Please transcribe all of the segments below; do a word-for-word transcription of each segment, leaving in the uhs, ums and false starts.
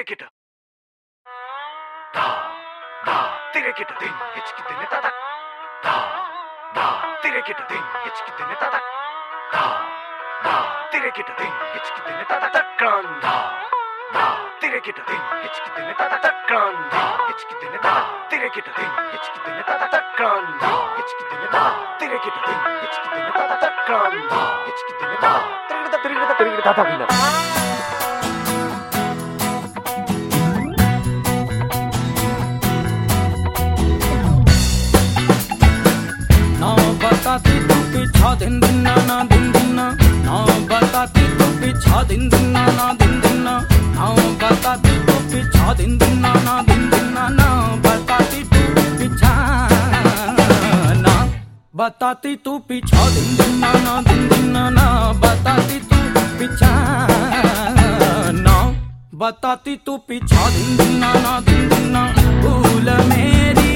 तिरेकिट धा धा तिरेकिट दिन हिचकी दिन तदा धा धा तिरेकिट दिन हिचकी दिन तदा धा धा तिरेकिट दिन हिचकी दिन तदा तक्रान धा धा तिरेकिट दिन हिचकी दिन तदा तक्रान धा हिचकी दिन तदा तिरेकिट दिन हिचकी दिन तदा तक्रान धा हिचकी दिन तदा तिरेकिट दिन हिचकी दिन तदा तक्रान धा हिचकी दिन तदा तिरेकिट तिरेकिट तिरेकिट तदा बिना बताती तू पीछा दिन दिन ना ना दिन दिन ना ना बताती तू पीछा दिन दिन ना ना दिन दिन ना ना बताती तू पीछा दिन दिन ना ना दिन दिन ना ना बताती तू पीछा ना बताती तू पीछा दिन दिन ना ना दिन दिन ना ना बताती तू पीछा ना बताती तू पीछा दिन दिन ना ना दिन दिन ना भूल मेरी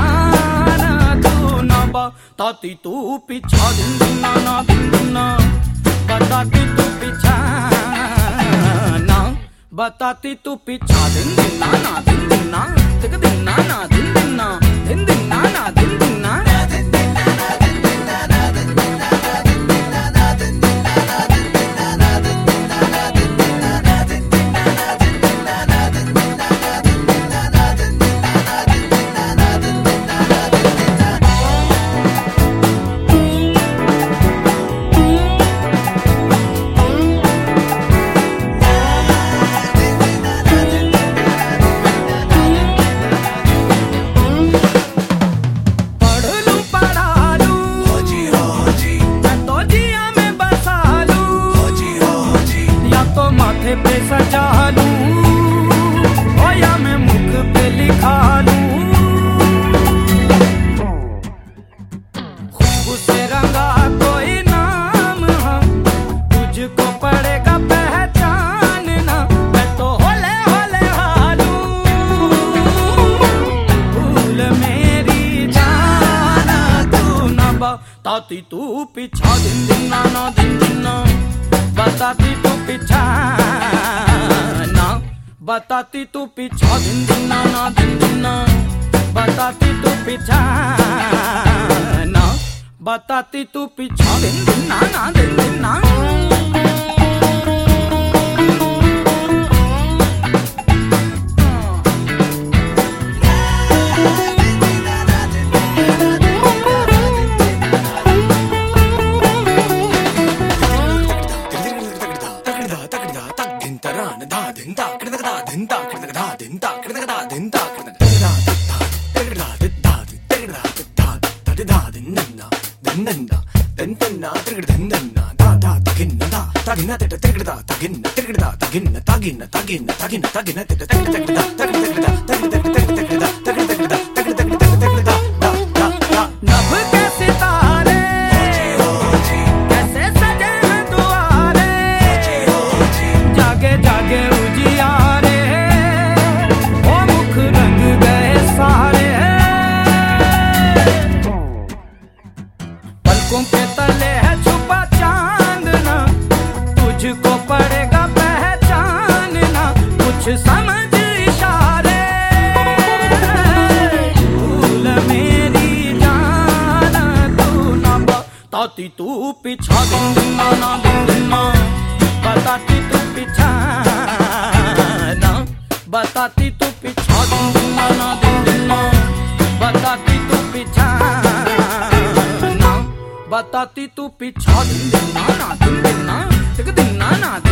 बताती तू पीछा दिन दिन ना ना दिन दिन ना बताती तू पीछा ना बताती तू पीछा दिन दिन ना ना दिन दिन ना दिन दिन ना ना दिन दिन ना दिन दिन ना ना दिन दिन ना पे सजा लूं ओ या मैं मुख पे लिखा लूं खुशबू से रंगा कोई नाम है तुझको पड़ेगा पहचानना मैं तो होले होले हालूं भूल मेरी जाना तू ना बताती तू पीछा दिन दिन ना ना दिन दिन ना बताती तू पीछा ना बताती तू पीछा दिन दिन ना ना दिन दिन ना बताती तू पीछा ना बताती तू पीछा दिन दिन ना ना दिन दिन ना के तले है छुपा चांदना तुझको पड़ेगा पहचानना कुछ समझ इशारे भूल मेरी जाना तू ना बताती तू पीछा दिन दिन ना ना दिन दिन ना बताती तू पीछा ना बताती तू पीछा दिन दिन ना ना दिन दिन ना बताती तू पीछा बताती तू पीछा दिन दिन ना ना दिन दिन ना दिन दिन ना ना